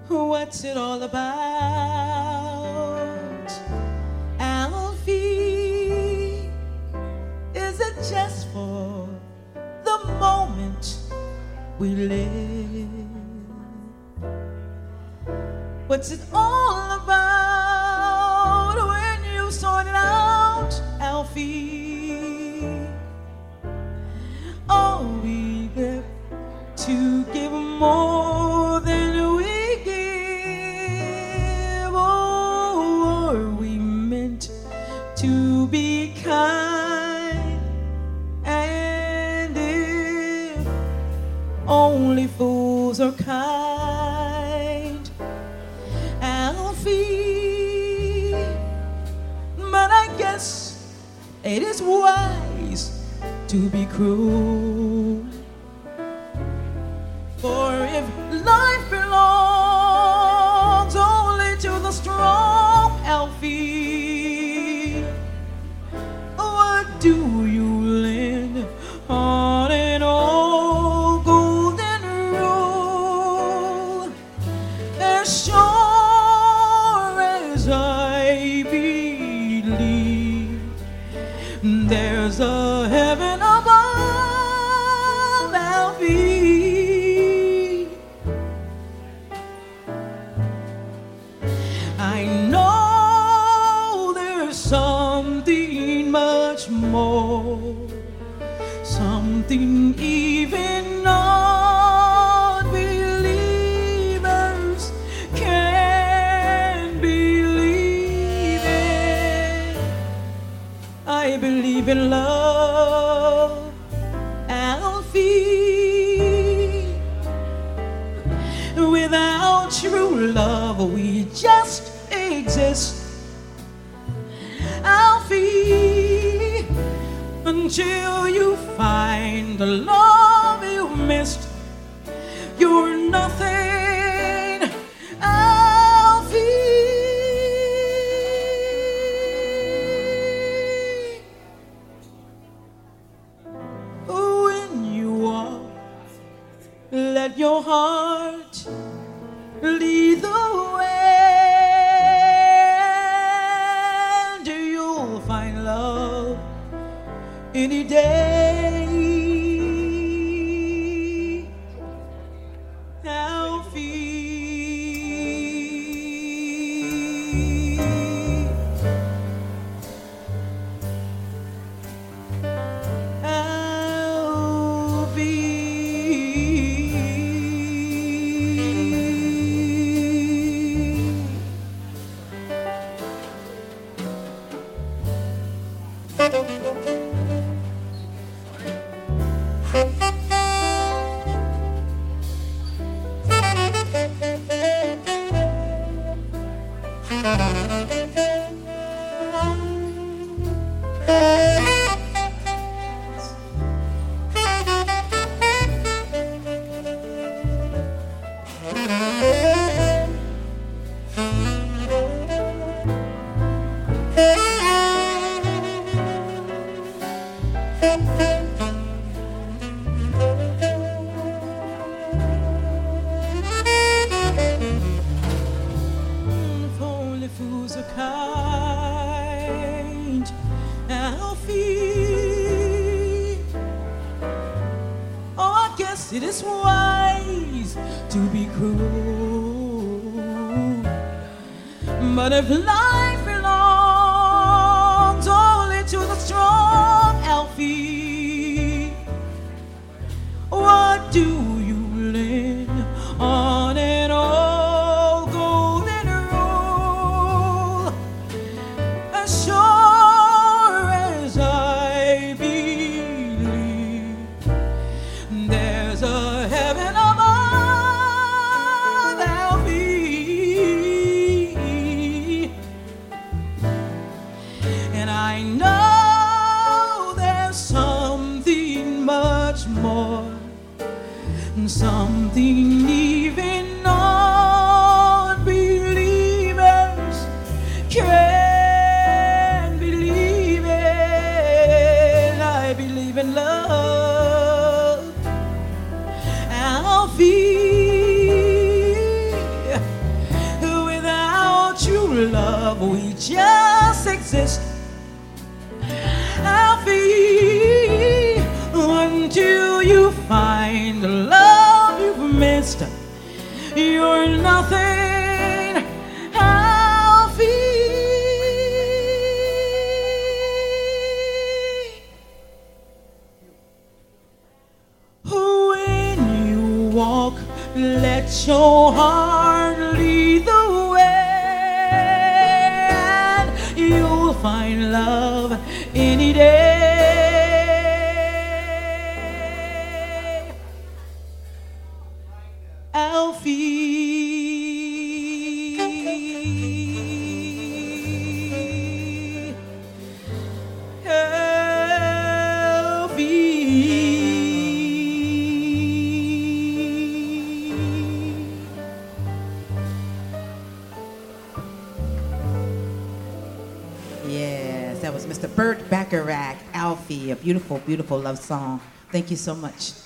What's it all about, Alfie? Is it just for the moment we live? What's it all about when you sort it out, Alfie? Are we there to give more than we give? Or are we meant to be kind? And if only fools are kind, Alfie, but I guess it is wise to be cruel. For if life belongs only to the strong, Alfie, what do you lend on an old golden rule? As sure as I believe there's a heaven above, Alfie, I know there's something much more, something even non-believers can believe in. I believe in love, Alfie. Without true love, we just exist, Alfie, until you find the love you missed. You're nothing, Alfie. When you walk, let your heart lead the way, and you'll find love any day, Alfie. If only fools are kind, Alfie. Oh, I guess it is wise to be cruel. But if life belongs only to the strong, Alfie, what do you lend on an old golden rule? As sure as I believe there's a heaven above, Alfie, just exist. Alfie, until you find the love you've missed, you're nothing, Alfie. When you walk, let your heart lead the way, and you'll find love any day. Alfie. Yes, that was Mr. Burt Bacharach, Alfie, a beautiful, beautiful love song. Thank you so much.